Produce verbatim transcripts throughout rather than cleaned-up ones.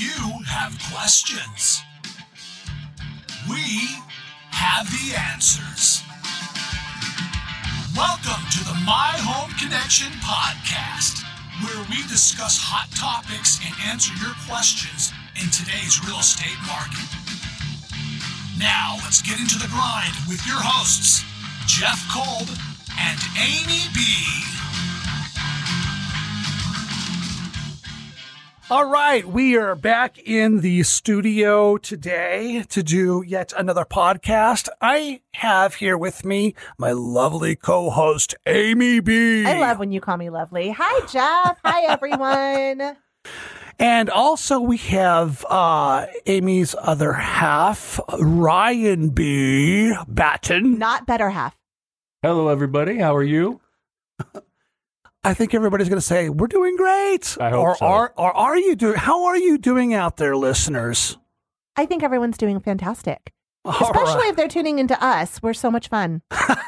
You have questions. We have the answers. Welcome to the My Home Connection podcast, where we discuss hot topics and answer your questions in today's real estate market. Now, let's get into the grind with your hosts, Jeff Kolb and Amy B. All right, we are back in the studio today to do yet another podcast. I have here with me my lovely co-host, Amy B. I love when you call me lovely. Hi, Jeff. Hi, everyone. And also we have uh, Amy's other half, Ryan B. Batten. Not better half. Hello, everybody. How are you? I think everybody's going to say, we're doing great. I hope or, so. Or, or are you doing, how are you doing out there, listeners? I think everyone's doing fantastic. All Especially right. if they're tuning into us. We're so much fun.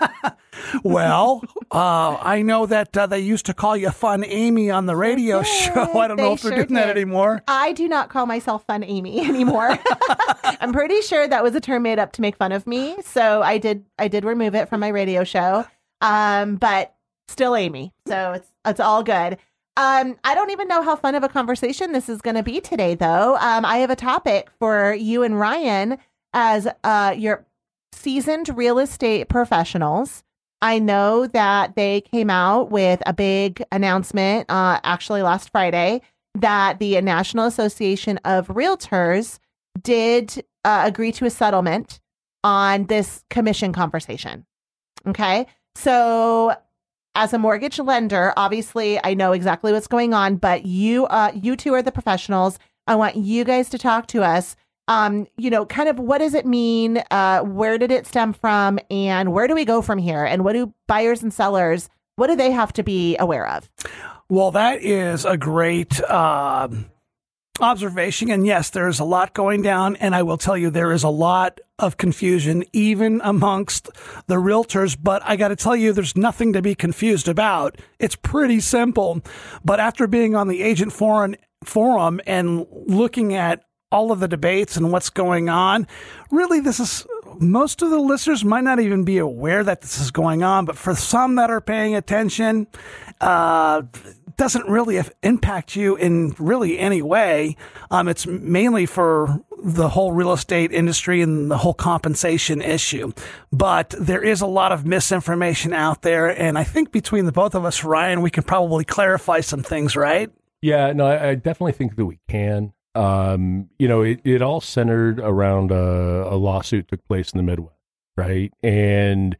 Well, uh, I know that uh, they used to call you Fun Amy on the radio did. show. I don't know They if they're sure doing that did. anymore. I do not call myself Fun Amy anymore. I'm pretty sure that was a term made up to make fun of me. So I did I did remove it from my radio show. Um, but still Amy. So it's it's all good. Um, I don't even know how fun of a conversation this is going to be today, though. Um, I have a topic for you and Ryan as uh, your seasoned real estate professionals. I know that they came out with a big announcement, uh, actually last Friday, that the National Association of Realtors did uh, agree to a settlement on this commission conversation. Okay, so as a mortgage lender, obviously, I know exactly what's going on, but you, uh, you two are the professionals. I want you guys to talk to us. Um, you know, kind of what does it mean? Uh, where did it stem from? And where do we go from here? And what do buyers and sellers, what do they have to be aware of? Well, that is a great um, observation. And yes, there's a lot going down. And I will tell you, there is a lot of confusion, even amongst the realtors. But I got to tell you, there's nothing to be confused about. It's pretty simple. But after being on the Agent Forum, forum and looking at all of the debates and what's going on, really, this is, most of the listeners might not even be aware that this is going on, but for some that are paying attention, uh, doesn't really impact you in really any way. Um, it's mainly for the whole real estate industry and the whole compensation issue. But there is a lot of misinformation out there. And I think between the both of us, Ryan, we can probably clarify some things, right? Yeah, no, I, I definitely think that we can. Um, you know, it, it all centered around a, a lawsuit took place in the Midwest, right? And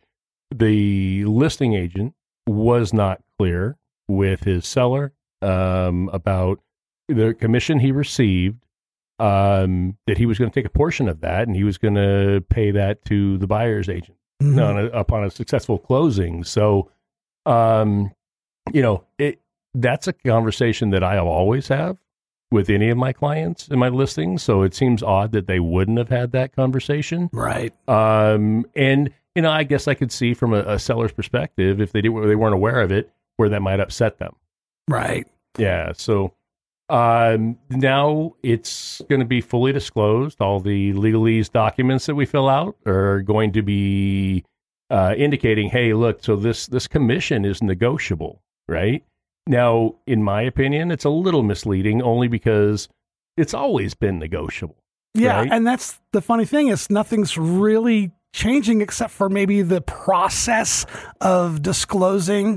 the listing agent was not clear with his seller um, about the commission he received, um, that he was going to take a portion of that and he was going to pay that to the buyer's agent mm-hmm. on a, upon a successful closing. So, um, you know, it, that's a conversation that I always have with any of my clients in my listings. So it seems odd that they wouldn't have had that conversation. Right. Um, and, you know, I guess I could see from a, a seller's perspective, if they did, they weren't aware of it, where that might upset them. Right. Yeah. So um, now it's going to be fully disclosed. All the legalese documents that we fill out are going to be uh, indicating, hey, look, so this, this commission is negotiable, right? Now, in my opinion, it's a little misleading only because it's always been negotiable. Yeah, right? And that's the funny thing is nothing's really changing except for maybe the process of disclosing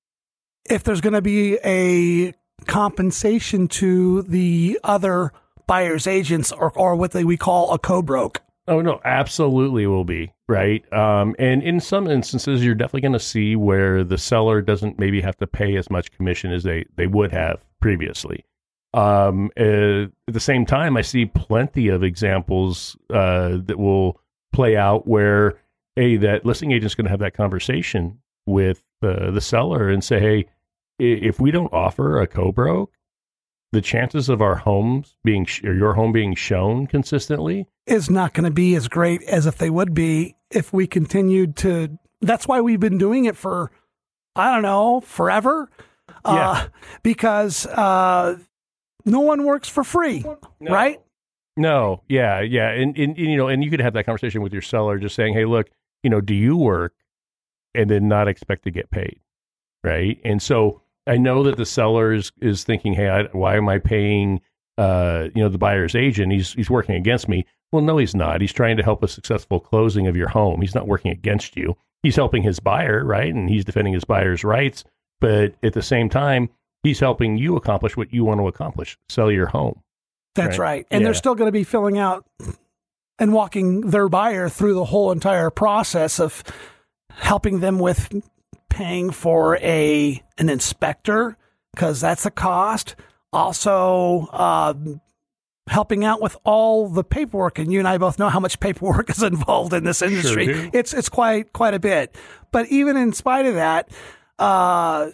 if there's going to be a compensation to the other buyer's agents or, or what they, we call a co-broke. Oh, no, absolutely will be, right? Um, and in some instances, you're definitely going to see where the seller doesn't maybe have to pay as much commission as they, they would have previously. Um, uh, at the same time, I see plenty of examples uh, that will play out where, hey, that listing agent's going to have that conversation with uh, the seller and say, hey, if we don't offer a co-broke, the chances of our homes being sh- or your home being shown consistently is not going to be as great as if they would be if we continued to. That's why we've been doing it for, I don't know, forever. Yeah. Uh, because uh, no one works for free, No. right? No, yeah, yeah, and, and, and you know, and you could have that conversation with your seller, just saying, "Hey, look, you know, do you work and then not expect to get paid, right?" And so I know that the seller is, is thinking, "Hey, I, why am I paying, uh, you know, the buyer's agent? He's he's working against me." Well, no, he's not. He's trying to help a successful closing of your home. He's not working against you. He's helping his buyer, right, and he's defending his buyer's rights. But at the same time, he's helping you accomplish what you want to accomplish: sell your home. That's right. Right. And Yeah. they're still going to be filling out and walking their buyer through the whole entire process of helping them with paying for a an inspector, because that's a cost. Also, uh, helping out with all the paperwork, and you and I both know how much paperwork is involved in this industry. do. It's it's quite quite a bit. But even in spite of that, uh,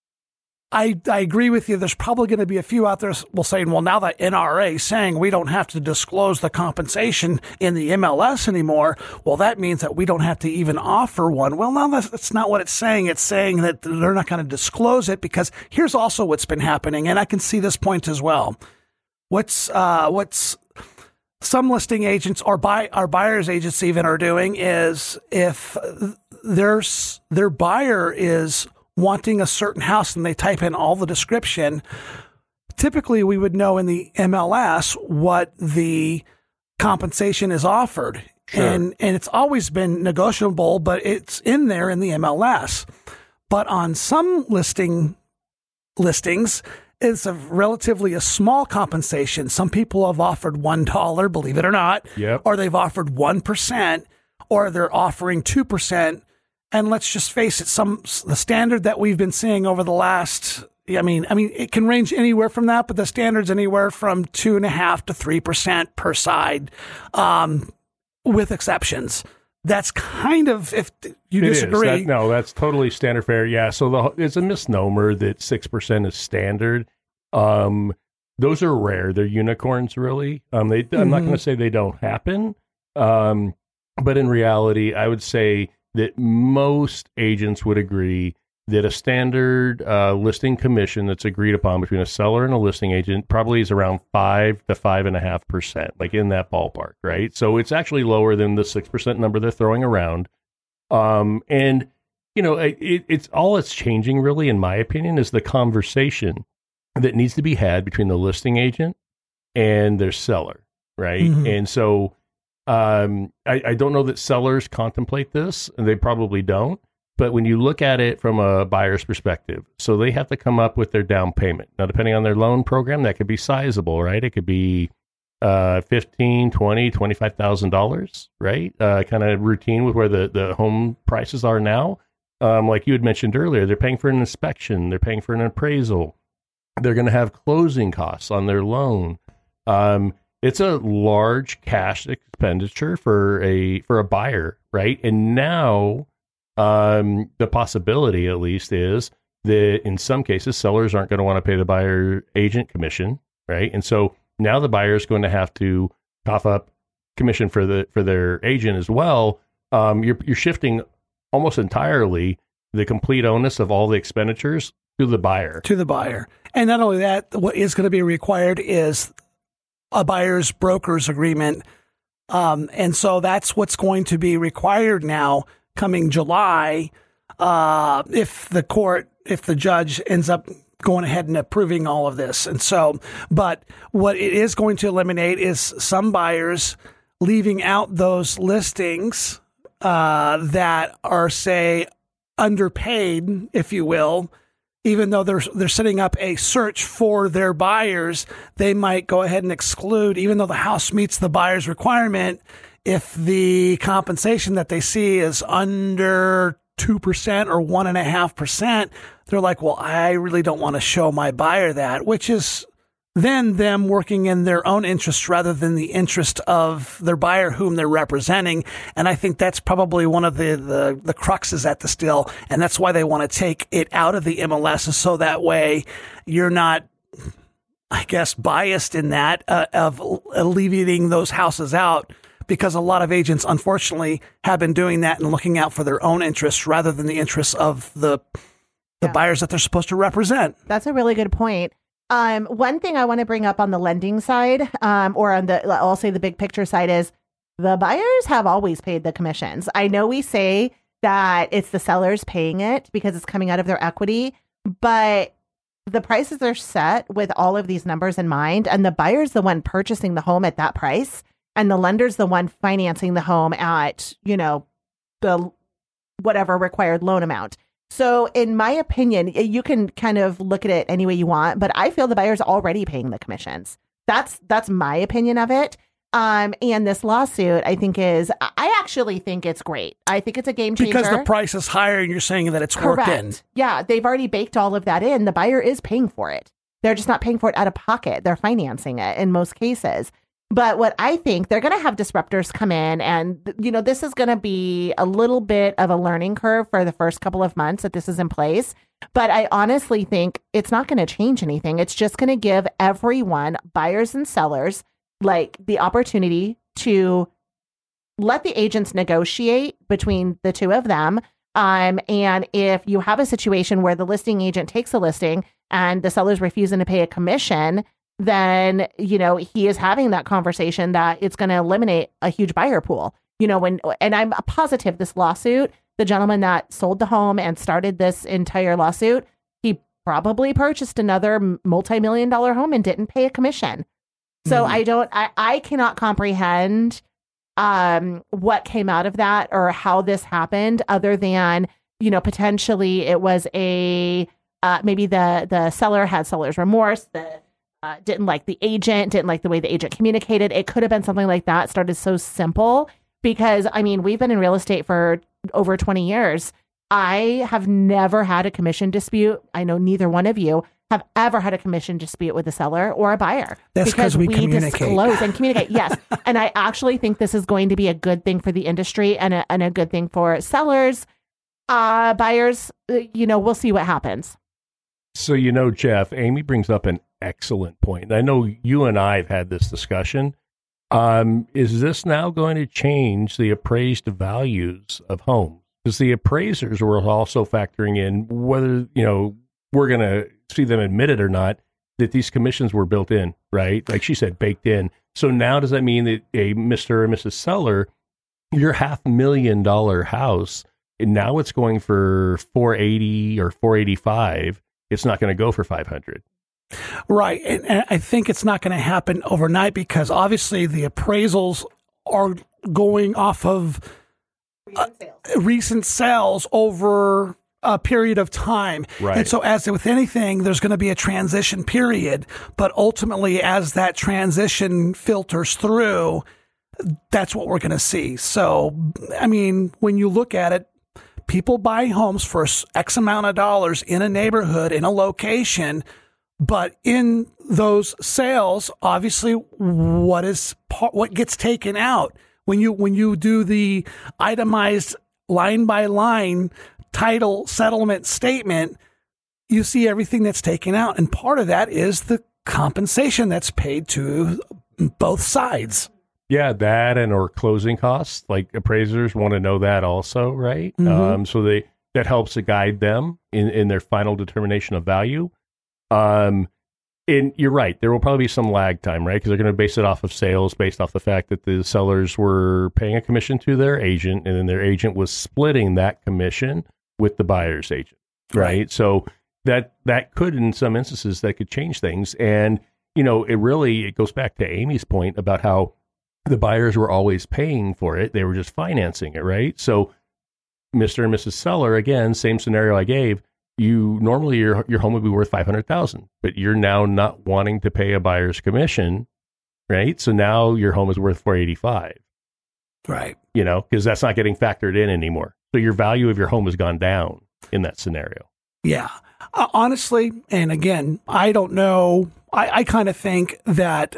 I I agree with you. There's probably going to be a few out there will saying, well, now that N R A is saying we don't have to disclose the compensation in the M L S anymore, well, that means that we don't have to even offer one. Well, no, that's, that's not what it's saying. It's saying that they're not going to disclose it, because here's also what's been happening, and I can see this point as well. What's uh, what's some listing agents or buy our buyers agents even are doing is, if there's their buyer is wanting a certain house and they type in all the description, typically we would know in the M L S what the compensation is offered. Sure. And and it's always been negotiable, but it's in there in the M L S. But on some listing listings, it's a relatively a small compensation. Some people have offered one dollar, believe it or not, Yep. or they've offered one percent, or they're offering two percent. And let's just face it, some the standard that we've been seeing over the last, I mean, I mean, it can range anywhere from that, but the standard's anywhere from two and a half to three percent per side, um, with exceptions. That's kind of, if you It is. disagree. That- no, that's totally standard fare. Yeah. So the, it's a misnomer that six percent is standard. Um, those are rare. They're unicorns, really. Um, they, I'm not Mhm. going to say they don't happen. Um, but in reality, I would say that most agents would agree that a standard uh, listing commission that's agreed upon between a seller and a listing agent probably is around five to five and a half percent, like in that ballpark, right? So it's actually lower than the six percent number they're throwing around. Um, and you know, it, it's all it's changing, really, in my opinion, is the conversation that needs to be had between the listing agent and their seller, right? Mhm. And so um, I, I don't know that sellers contemplate this, and they probably don't. But when you look at it from a buyer's perspective, so they have to come up with their down payment. Now, depending on their loan program, that could be sizable, right? It could be uh, fifteen, twenty, twenty-five thousand dollars, right? Uh, kind of routine with where the, the home prices are now. Um, like you had mentioned earlier, they're paying for an inspection, they're paying for an appraisal, they're going to have closing costs on their loan. Um, it's a large cash expenditure for a for a buyer, right? And now um, the possibility, at least, is that in some cases sellers aren't going to want to pay the buyer agent commission, right? And so now the buyer is going to have to cough up commission for the for their agent as well. Um, you're you're shifting almost entirely the complete onus of all the expenditures to the buyer. To the buyer. And not only that, what is going to be required is a buyer's broker's agreement. Um, and so that's what's going to be required now coming July, uh, if the court, if the judge ends up going ahead and approving all of this. And so, but what it is going to eliminate is some buyers leaving out those listings uh, that are, say, underpaid, if you will. Even though they're they're setting up a search for their buyers, they might go ahead and exclude, even though the house meets the buyer's requirement, if the compensation that they see is under two percent or one point five percent, they're like, well, I really don't want to show my buyer that, which is then them working in their own interest rather than the interest of their buyer whom they're representing. And I think that's probably one of the, the, the cruxes at the still. And that's why they want to take it out of the M L S, so that way you're not, I guess, biased in that uh, of alleviating those houses out, because a lot of agents, unfortunately, have been doing that and looking out for their own interests rather than the interests of the the Yeah. buyers that they're supposed to represent. That's a really good point. Um, one thing I want to bring up on the lending side, um, or on the, I'll say the big picture side, is the buyers have always paid the commissions. I know we say that it's the sellers paying it because it's coming out of their equity, but the prices are set with all of these numbers in mind, and the buyer's the one purchasing the home at that price, and the lender's the one financing the home at, you know, the whatever required loan amount. So in my opinion, you can kind of look at it any way you want, but I feel the buyer's already paying the commissions. That's that's my opinion of it. Um, and this lawsuit, I think is, I actually think it's great. I think it's a game changer. Because the price is higher and you're saying that it's Correct. worked in. Yeah, they've already baked all of that in. The buyer is paying for it. They're just not paying for it out of pocket. They're financing it in most cases. But what I think, they're going to have disruptors come in, and, you know, this is going to be a little bit of a learning curve for the first couple of months that this is in place. But I honestly think it's not going to change anything. It's just going to give everyone, buyers and sellers, like the opportunity to let the agents negotiate between the two of them. Um, and if you have a situation where the listing agent takes a listing and the seller's refusing to pay a commission, then, you know, he is having that conversation that it's going to eliminate a huge buyer pool. You know, when, and I'm positive this lawsuit, the gentleman that sold the home and started this entire lawsuit, he probably purchased another multi-million dollar home and didn't pay a commission. So mm. I don't, I, I cannot comprehend um, what came out of that or how this happened, other than, you know, potentially it was a, uh, maybe the, the seller had seller's remorse, the Uh, didn't like the agent, didn't like the way the agent communicated. It could have been something like that. It started so simple because, I mean, we've been in real estate for over twenty years. I have never had a commission dispute. I know neither one of you have ever had a commission dispute with a seller or a buyer. That's because we, we communicate. disclose and communicate. Yes. And I actually think this is going to be a good thing for the industry and a, and a good thing for sellers. Uh, buyers, you know, we'll see what happens. So, you know, Jeff, Amy brings up an excellent point. And I know you and I have had this discussion. Um, is this now going to change the appraised values of homes? Because the appraisers were also factoring in whether, you know, we're going to see them admit it or not, that these commissions were built in, right? Like she said, baked in. So now does that mean that a Mister or Missus Seller, your half million dollar house, and now it's going for four eighty or four eighty-five, it's not going to go for five hundred. Right. And, and I think it's not going to happen overnight because obviously the appraisals are going off of uh, recent, sales. recent sales over a period of time. Right. And so as with anything, there's going to be a transition period. But ultimately, as that transition filters through, that's what we're going to see. So, I mean, when you look at it, people buy homes for X amount of dollars in a neighborhood, in a location. But in those sales, obviously, what is what gets taken out when you when you do the itemized line by line title settlement statement, you see everything that's taken out, and part of that is the compensation that's paid to both sides. Yeah, that and or closing costs. Like appraisers want to know that also, right? Mm-hmm. Um, so they that helps to guide them in in their final determination of value. Um, and you're right. There will probably be some lag time, right? Because they're going to base it off of sales, based off the fact that the sellers were paying a commission to their agent, and then their agent was splitting that commission with the buyer's agent, right? right. So that that could, in some instances, that could change things. And you know, it really it goes back to Amy's point about how the buyers were always paying for it; they were just financing it, right? So, Mister and Missus Seller, again, same scenario I gave. You normally your your home would be worth five hundred thousand, but you're now not wanting to pay a buyer's commission, right? So now your home is worth four eighty five, right? You know, because that's not getting factored in anymore. So your value of your home has gone down in that scenario. Yeah, uh, honestly, and again, I don't know. I, I kind of think that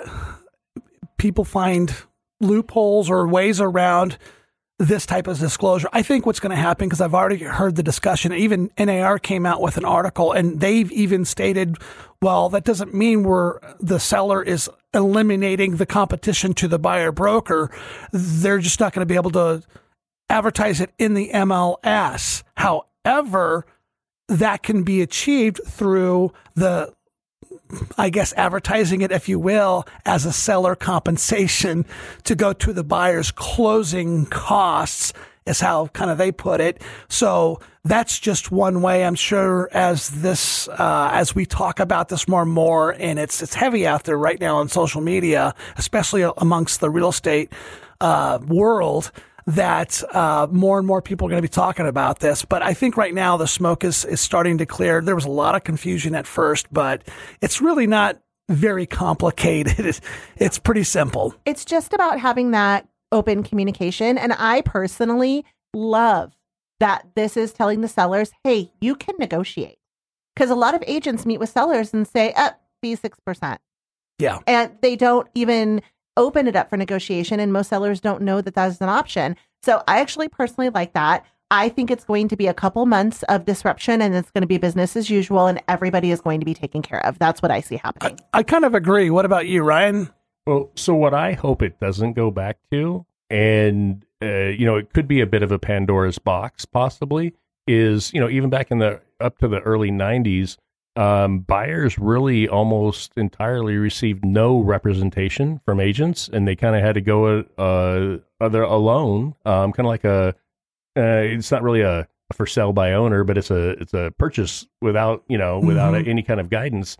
people find loopholes or ways around this type of disclosure. I think what's going to happen, because I've already heard the discussion, even N A R came out with an article and they've even stated, well, that doesn't mean we're the seller is eliminating the competition to the buyer broker. They're just not going to be able to advertise it in the M L S. However, that can be achieved through the I guess, advertising it, if you will, as a seller compensation to go to the buyer's closing costs is how kind of they put it. So that's just one way. I'm sure as this, uh, as we talk about this more and more, and it's, it's heavy out there right now on social media, especially amongst the real estate, uh, world, that, uh, more and more people are going to be talking about this. But I think right now the smoke is, is starting to clear. There was a lot of confusion at first, but it's really not very complicated. It's, it's pretty simple. It's just about having that open communication. And I personally love that this is telling the sellers, hey, you can negotiate. Because a lot of agents meet with sellers and say, uh, be six percent. Yeah. And they don't even open it up for negotiation. And most sellers don't know that that is an option. So I actually personally like that. I think it's going to be a couple months of disruption and it's going to be business as usual and everybody is going to be taken care of. That's what I see happening. I, I kind of agree. What about you, Ryan? Well, so what I hope it doesn't go back to, and, uh, you know, it could be a bit of a Pandora's box possibly, is, you know, even back in the, up to the early nineties, um, buyers really almost entirely received no representation from agents, and they kind of had to go uh, other alone, um, kind of like a, uh, it's not really a, a for sale by owner, but it's a, it's a purchase without, you know, without Mm-hmm. any kind of guidance.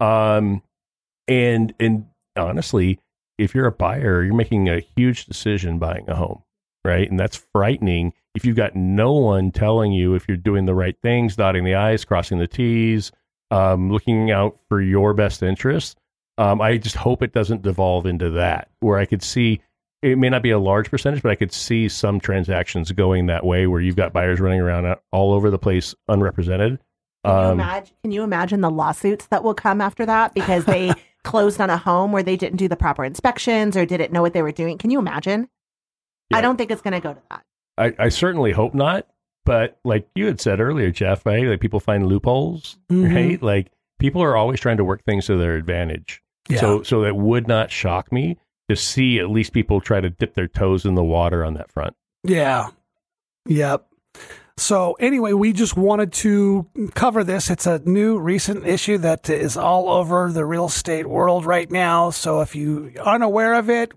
Um, and, and, honestly, if you're a buyer, you're making a huge decision buying a home, right? And that's frightening if you've got no one telling you if you're doing the right things, dotting the I's, crossing the T's, um, looking out for your best interests. Um, I just hope it doesn't devolve into that, where I could see, it may not be a large percentage, but I could see some transactions going that way where you've got buyers running around all over the place unrepresented. Can you, Um, imagine, can you imagine the lawsuits that will come after that because they closed on a home where they didn't do the proper inspections or didn't know what they were doing? Can you imagine? Yeah. I don't think it's going to go to that. I, I certainly hope not. But like you had said earlier, Jeff, right? Like people find loopholes, Mhm. right? Like people are always trying to work things to their advantage. Yeah. So, so that would not shock me to see at least people try to dip their toes in the water on that front. Yeah. Yep. So anyway, we just wanted to cover this. It's a new recent issue that is all over the real estate world right now. So if you aren't aware of it,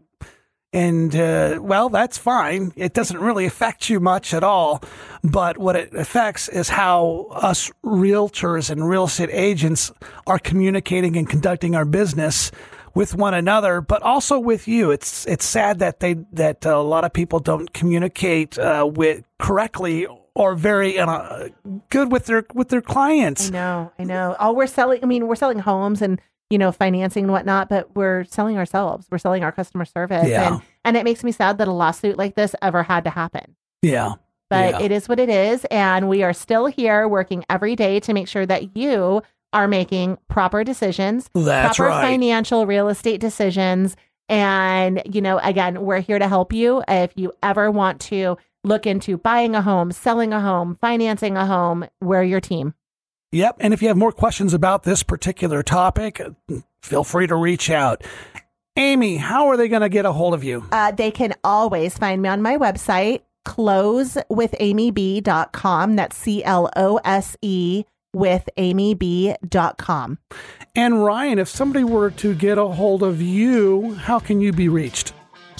and uh, well, that's fine. It doesn't really affect you much at all. But what it affects is how us realtors and real estate agents are communicating and conducting our business with one another, but also with you. It's it's sad that they that a lot of people don't communicate uh, with correctly or very uh, good with their with their clients. I know, I know. All we're selling, I mean, we're selling homes and, you know, financing and whatnot, but we're selling ourselves. We're selling our customer service. Yeah. And, and it makes me sad that a lawsuit like this ever had to happen. Yeah. But Yeah. it is what it is. And we are still here working every day to make sure that you are making proper decisions, That's proper right. financial real estate decisions. And, you know, again, we're here to help you. If you ever want to look into buying a home, selling a home, financing a home, we're your team. Yep. And if you have more questions about this particular topic, feel free to reach out. Amy, how are they going to get a hold of you? Uh, they can always find me on my website, close with amy b dot com. That's C L O S E with amy b dot com. And Ryan, if somebody were to get a hold of you, how can you be reached?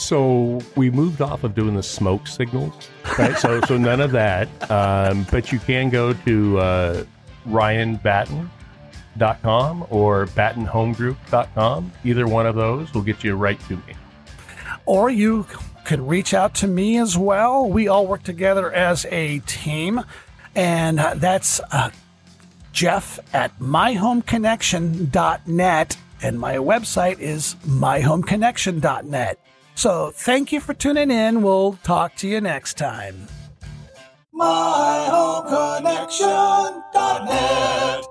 So we moved off of doing the smoke signals, right? so so none of that. Um, but you can go to uh, ryan batten dot com or batten home group dot com. Either one of those will get you right to me. Or you can reach out to me as well. We all work together as a team. And uh, that's uh, Jeff at my home connection dot net. And my website is my home connection dot net. So thank you for tuning in. We'll talk to you next time. my home connection dot net